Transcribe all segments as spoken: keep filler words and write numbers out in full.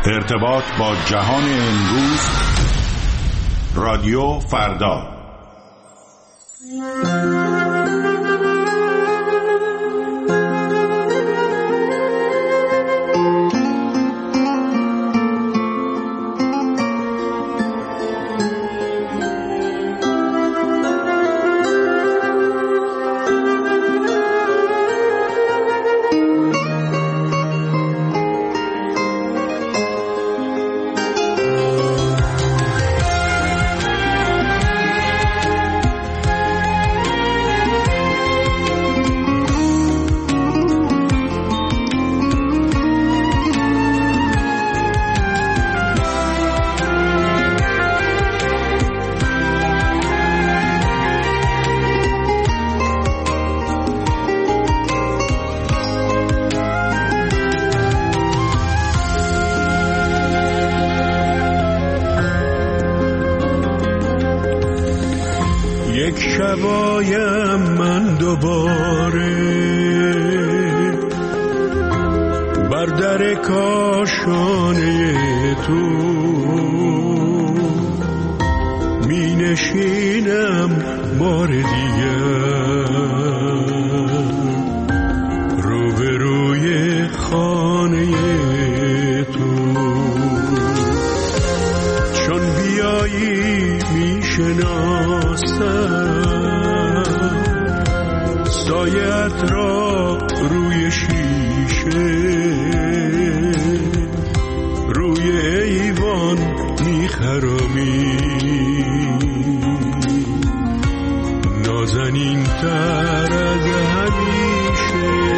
ارتباط با جهان امروز، رادیو فردا. شبایم من دوباره بر در کاشانه تو می نشینم بار دیگر روبروی خانه تو. چون بیایی می شناسم سایت را روی شیشه روی ایوان میخرامی، نازنین تر از همیشه.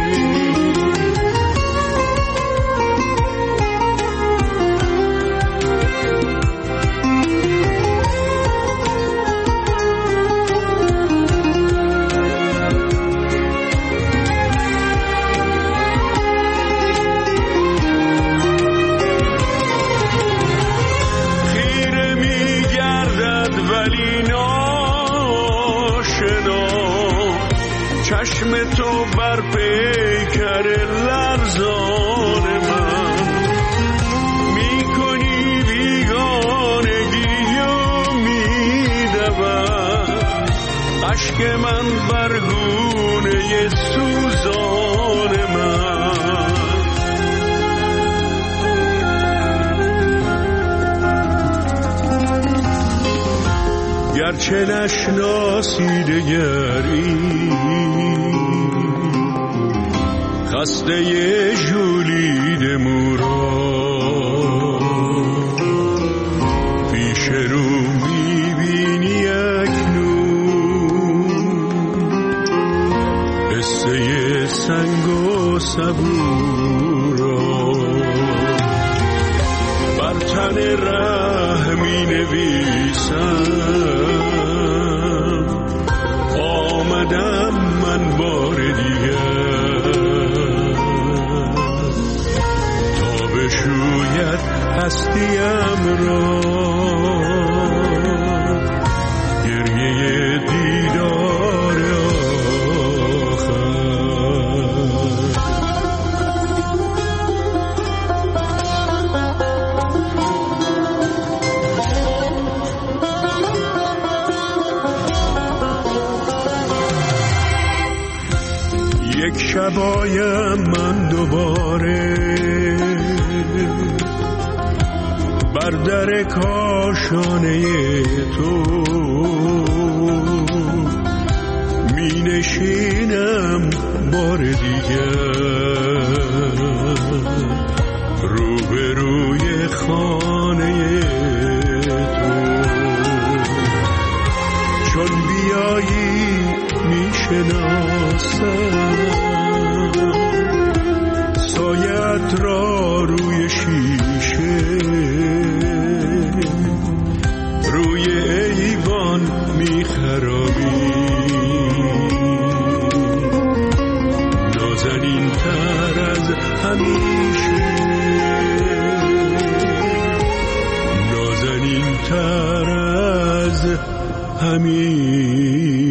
چشم تو بر پیکر لرزان من میکنی بیگانگی و میدود عشق من بر گونه سوزان من. گرچه نشناسی دگری خسته ژولید مورا پیش رو میبینی اکنون قصه سنگ و صبورا بر تن ره می نویسم آمدم من بار دیگر تا بشوید هستیم را گریه دیدار آخر. یک شبایم من دوباره بر در کاشانه تو می نشینم بار دیگر روبروی خانه تو. چون بیایی می شناسم سایت را روی شیشه روی ایوان میخرابی، نازنین تر از همیشه، نازنین تر از همیشه.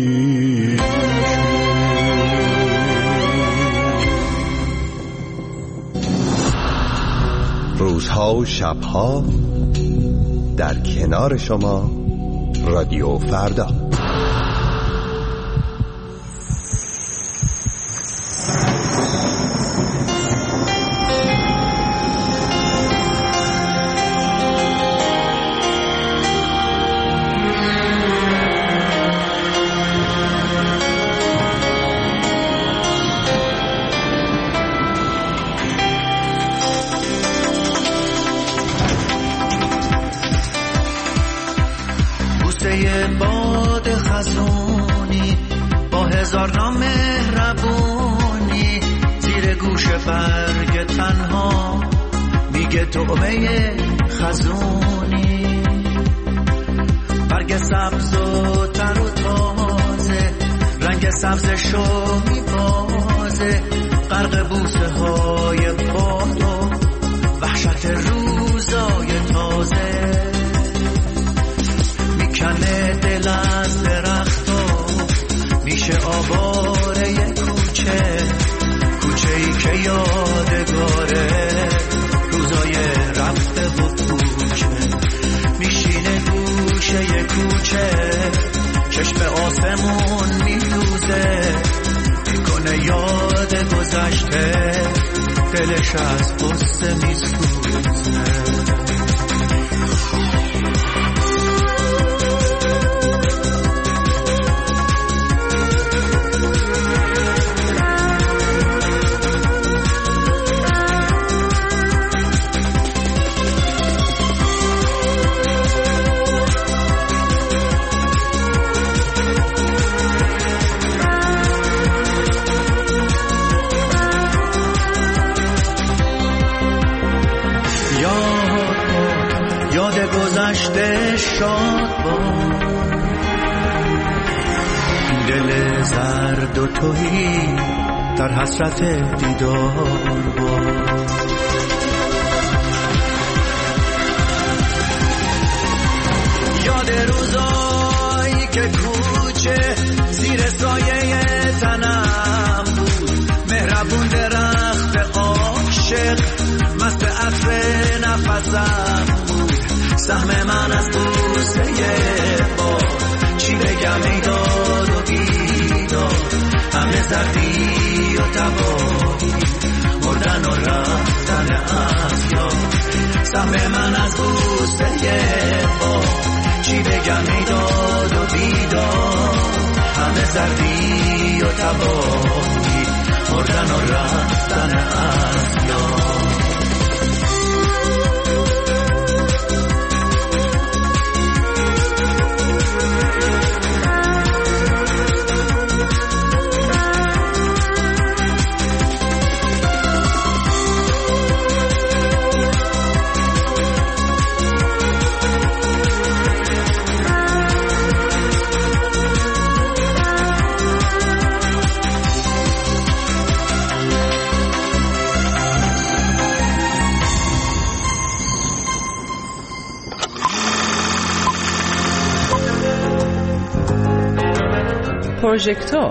روزها و شبها در کنار شما رادیو فردا. باد خزونی با هزار نام مهربونی زیر گوش برگ تنها میگه طعمه خزونی. برگ سبز و تر و تازه رنگ سبزشو میبازه غرق بوسه های باد و وحشت روزای تازه. کنه دل از درخت و میشه آواره کوچه کوچه ای که یادگاره روزای رفته و کوچه. میشینه گوشه کوچه چشم آسمون میدوزه میکنه یاد گذشته دلش از قصه میسوزه. گذشته شاد با این دل زرد و تویی در حسرت دیدار با. یاد روزایی که کوچه زیر سایه تنم بود مهربون درخت عاشق مست عطر نفسم بود. سهم من از بوسه باد چی بگم ای داد و بیداد همه زردی و تباهی مردن و رفتن از یاد. سهم من از بوسه باد چی بگم ای داد و بیداد همه زردی و تباهی مردن و رفتن از یاد. پروژکتور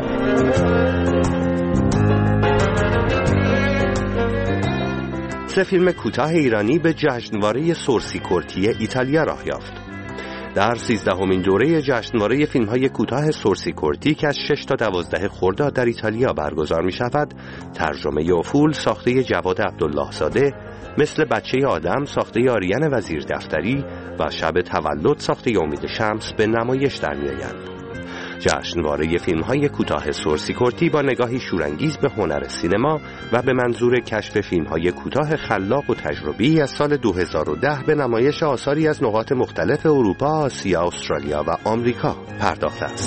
سه فیلم کوتاه ایرانی به جشنواره سورسیکورتی ایتالیا راه یافت. در سیزدهمین دوره جشنواره فیلم‌های کوتاه سورسیکورتی که از شش تا دوازده خرداد در ایتالیا برگزار می‌شود، ترجمه افول ساخته جواد عبدالله زاده، مثل بچه آدم ساخته آریان وزیر دفتری و شب تولد ساخته امید شمس به نمایش در می‌آیند. جشنواره فیلم‌های کوتاه سورسیکورتی با نگاهی شورانگیز به هنر سینما و به منظور کشف فیلم‌های کوتاه خلاق و تجربی از سال دو هزار و ده به نمایش آثاری از نقاط مختلف اروپا، آسیا، استرالیا و آمریکا پرداخته است.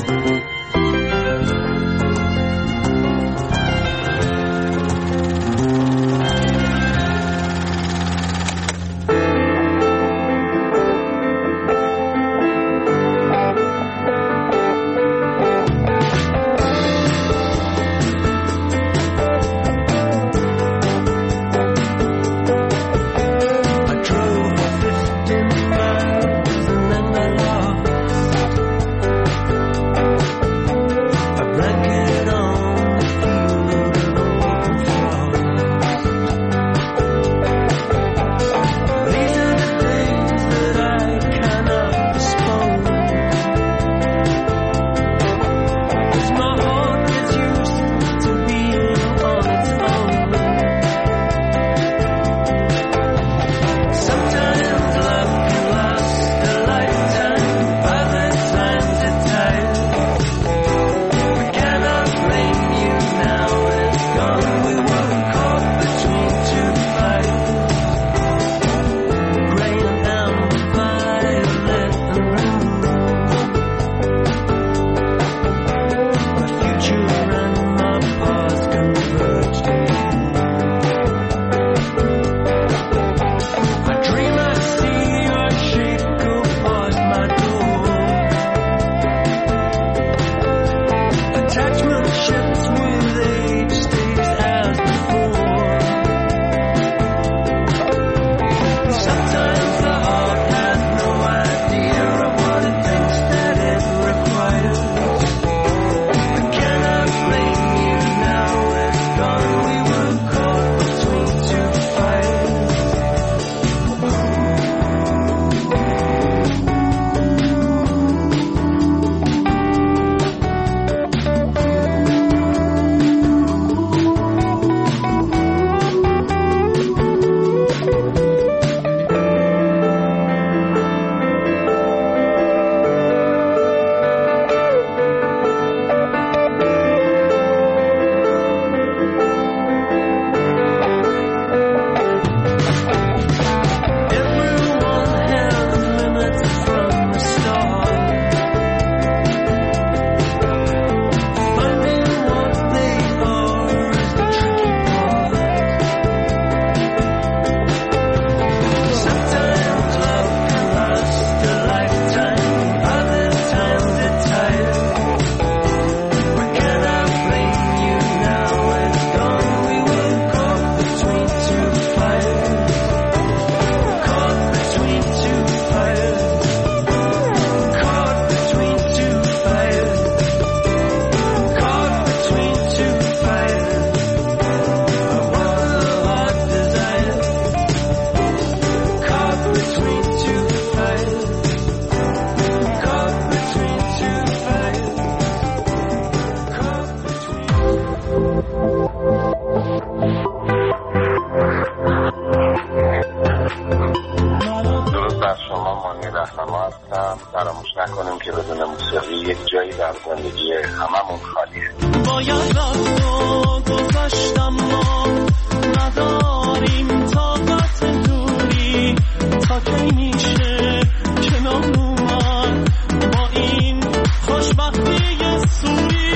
هستم. فراموش نکنیم که بدون موسیقی یک جایی در زندگی هممون خالیه. باید رفت و گذشتم ما نداریم طاقت دوری تا کی میشه کنار اومد با این خوشبختی سوری.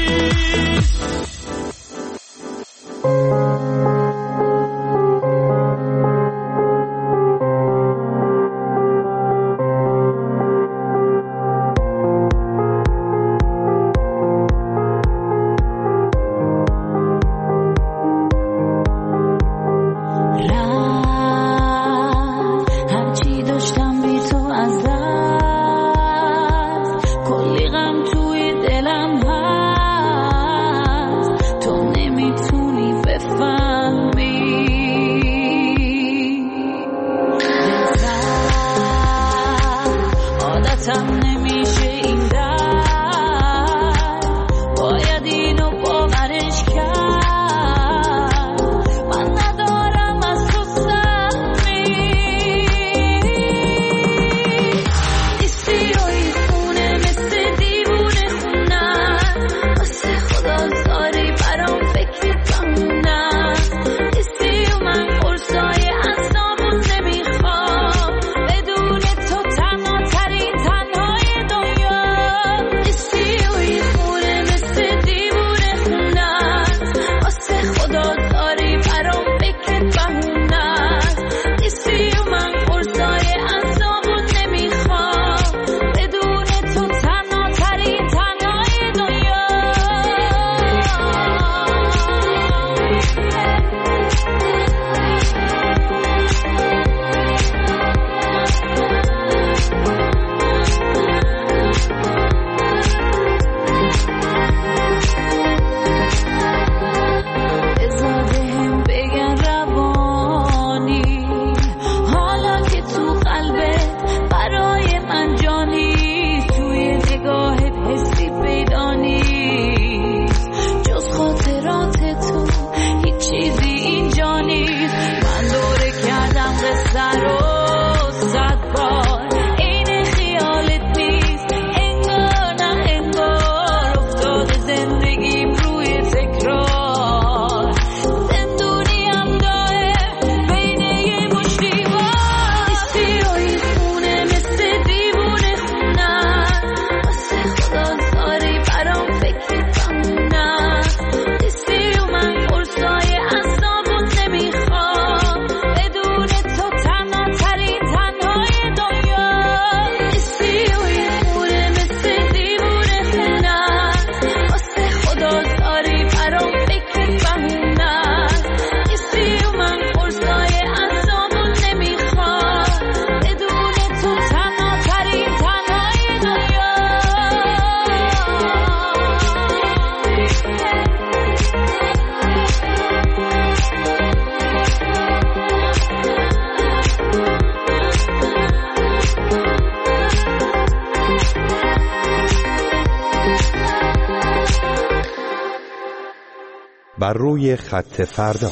بر روی خط فردا.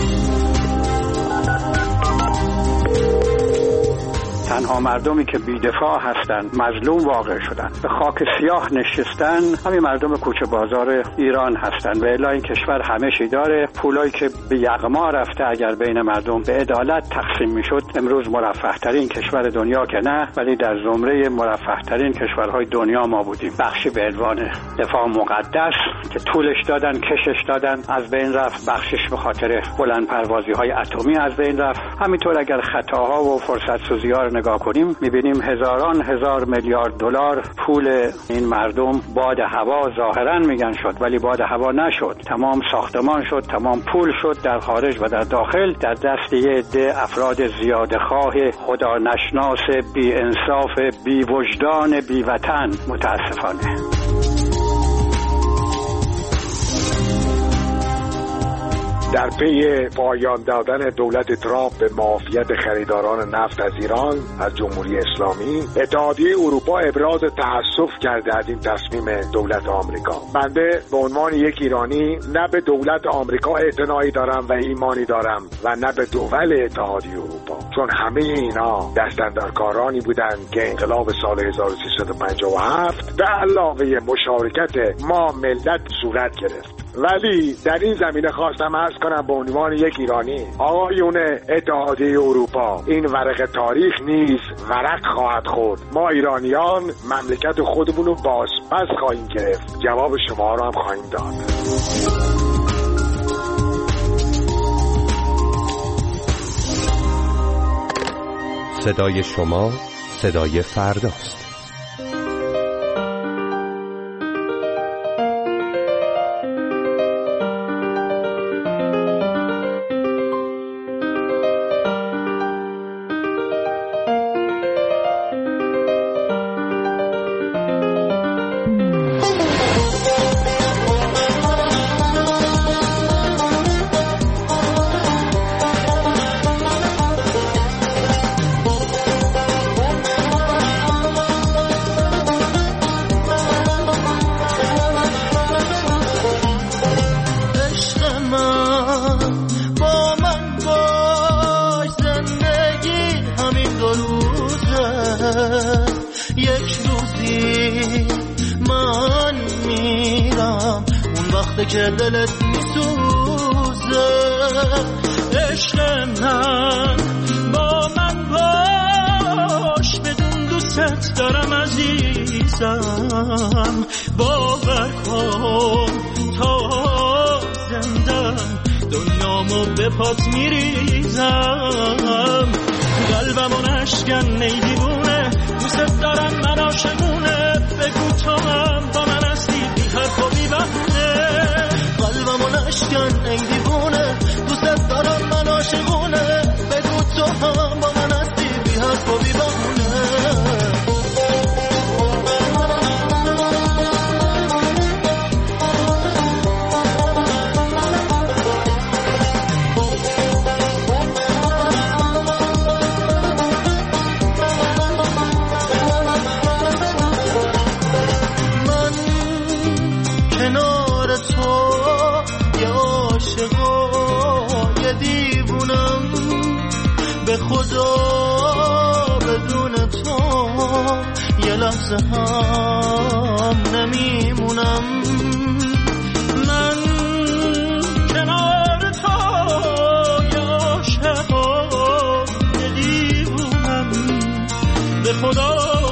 تنها مردمی که بی‌دفاع هستند، مظلوم واقع شدن، به خاک سیاه نشستن، همین مردم کوچه بازار ایران هستند. و الا این کشور همه چی داره. پولایی که به یغما رفته اگر بین مردم به عدالت تقسیم میشد، امروز مرفه ترین کشور دنیا که نه، ولی در زمره مرفه ترین کشورهای دنیا ما بودیم. بخشی به عنوان دفاع مقدس که طولش دادن، کشش دادن، از بین رفت. بخشش به خاطر بلند پروازی های اتمی از بین رفت. همینطور اگر خطاها و فرصت سوزی ها رو نگاه کنیم، میبینیم هزاران هزار میلیارد دلار پول این مردم باد هوا ظاهرا میگن شد، ولی باد هوا نشد. تمام ساختمان شد، تمام پول شد در خارج و در داخل در دست یه عده افراد زیاده‌خواه، خدا نشناس، بی انصاف، بی وجدان، بی وطن. متاسفانه در پی پایان دادن دولت ترامپ به معافیت خریداران نفت از ایران از جمهوری اسلامی، اتحادیه اروپا ابراز تأسف کرده از این تصمیم دولت آمریکا. بنده به عنوان یک ایرانی نه به دولت آمریکا اعتنایی دارم و ایمانی دارم و نه به دول اتحادیه اروپا، چون همه اینا دستاندرکارانی بودند که انقلاب سال هزار و سیصد و پنجاه و هفت به علاوه مشارکت ما ملت صورت گرفت. ولی در این زمینه خواستم عرض کنم به عنوان یک ایرانی، آقایون اتحادیه اروپا، این ورق تاریخ نیز ورق خواهد خورد. ما ایرانیان مملکت خودمون رو بازپس خواهیم گرفت. جواب شما رو هم خواهیم داد. صدای شما صدای فرداست. که دلت میسوزه عشق من با من باش بدون دوست دارم عزیزم باور کن تا زندم دنیامو به پات میریزم قلبمو نشکن ای دیوونه دوست دارم من عاشقونه بگو تو هم با من هستی بی حرف و بی بهونه قلبمو نشکن ای دیوونه دوست دارم من عاشقونه بگو تو هم با من هستی بی حرف و بی بهونه خدا بدون تو یه لحظه هم نمیمونم من کنار تو یه عاشقا یه دیوونم به خدا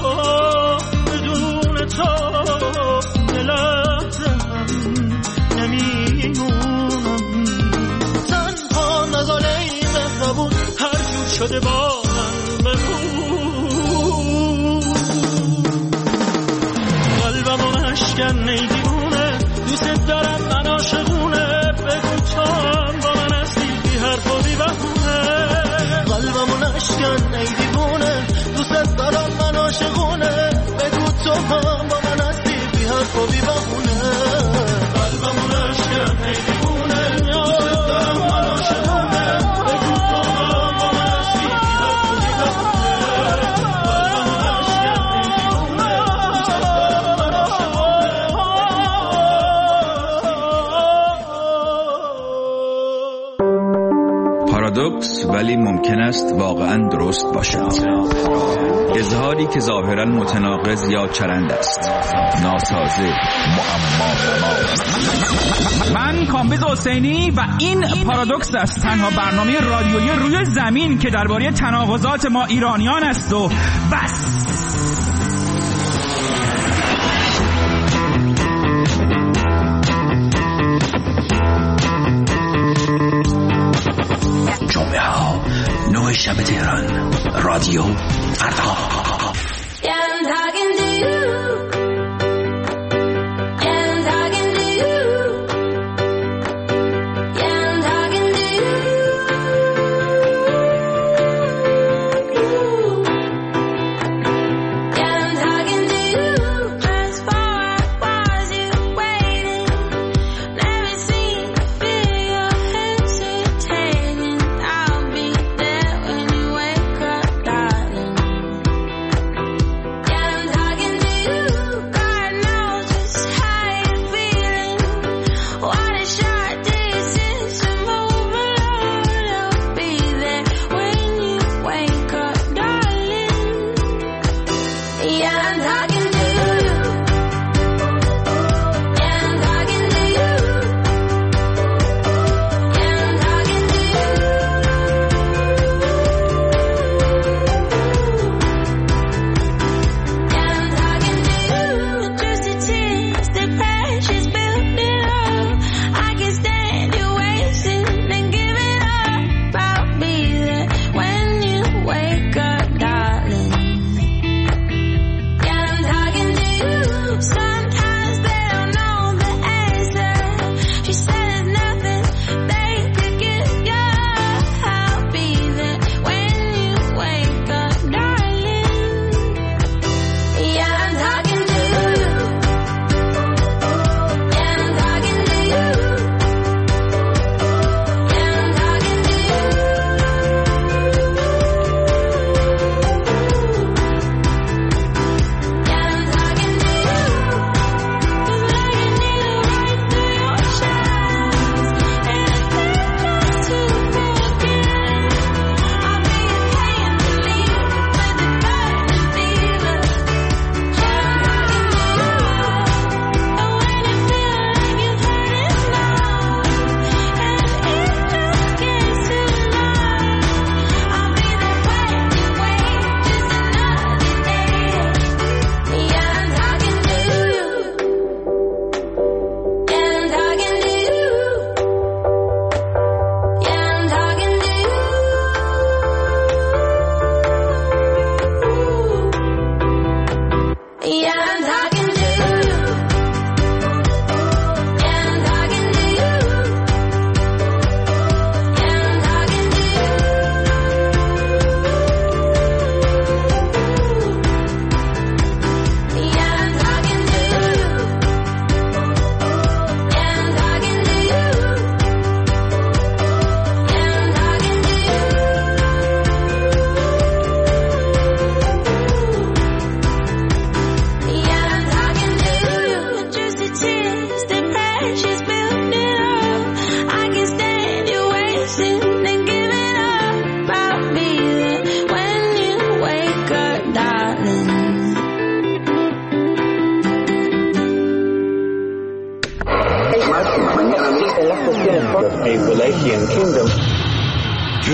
بدون تو یه لحظه هم نمیمونم تنها نزاله ای مهربون شده با من بگو قلبمو نشکن ای دیوونه دوست دارم من عاشقونه بگو تو هم با من هستی بی حرف و بی بهونه قلبمو نشکن ای دیوونه دوست دارم من عاشقونه بگو تو هم با من هستی بی حرف و بی بهونه قلبمو نشکن ای دیوونه دوست دارم من عاشقونه بگو تو پارادوکس ولی ممکن است واقعا درست باشد. اظهاری که ظاهرا متناقض یا چرند است، ناسازه، معما. من کامبیز حسینی و این پارادوکس است، تنها برنامه رادیویی روی زمین که درباره تناقضات ما ایرانیان است و بس. نوع شب تهران، رادیو فردا. Do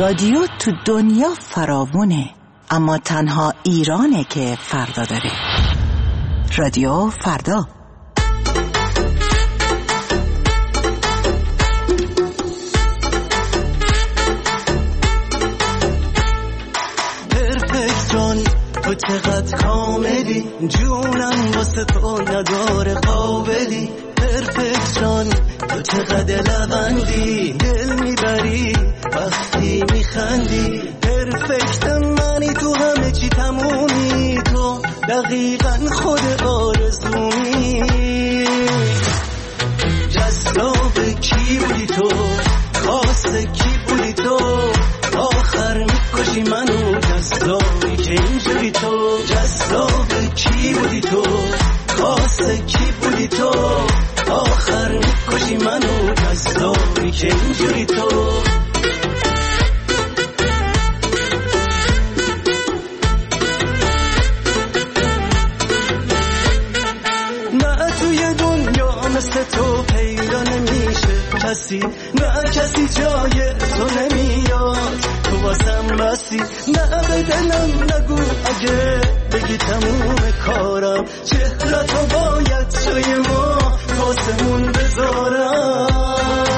رادیو تو دنیا فراوونه، اما تنها ایرانه که فردا داره. رادیو فردا. پرفکشن تو چقدر کاملی، جونم واسه تو نداره قابلی. پرفکشن تو چقدر لبندی، دل میبری وقتی میخندی. پرفکت منی، تو همه چی تمومی، تو دقیقا خود آرزومی. جذاب کی بودی تو، خاص کی بودی تو، آخر میکشی منو جذابی که اینجوری تو. جذاب کی بودی تو، خاص کی بودی تو، آخر میکشی منو جذابی که اینجوری تو. نه توی دنیا مثل تو پیدا نمیشه کسی، نه کسی جای تو نمیاد، تو واسم بسی. نه به دلم نگو اگه بگی تموم کارم، چهرتو باید جای ما واسمون بذارم.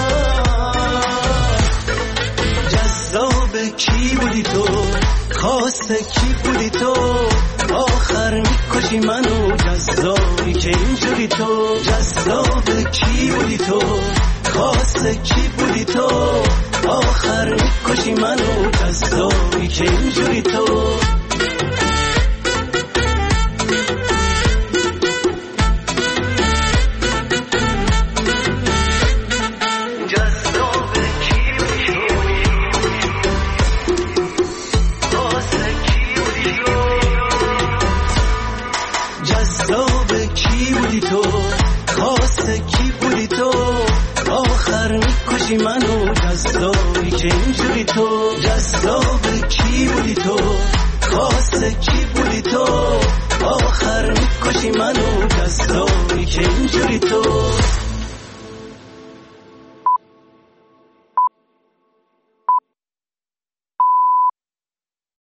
جذاب کی بودی تو، خاص کی بودی تو، آخر میکشی منو جذابی که اینجوری تو. جذاب کی بودی تو، خاص کی بودی تو، آخر میکشی منو جذابی که اینجوری تو.